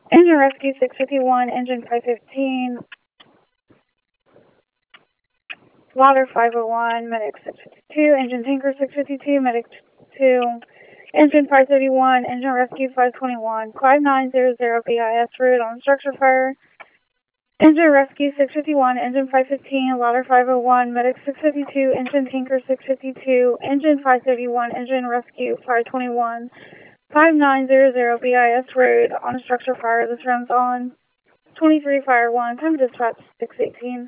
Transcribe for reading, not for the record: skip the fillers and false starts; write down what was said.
Engine Rescue 651, Engine 515, Slaughter 501, Medic 652, Engine Tanker 652, Medic 2, Engine 531, Engine Rescue 521, 5900 BIS route on structure fire. Engine Rescue 651, Engine 515, Lauder 501, Medic 652, Engine Tanker 652, Engine 531, Engine Rescue 521, 5900 BIS road on structure fire. This runs on 23 Fire 1, time dispatch 618.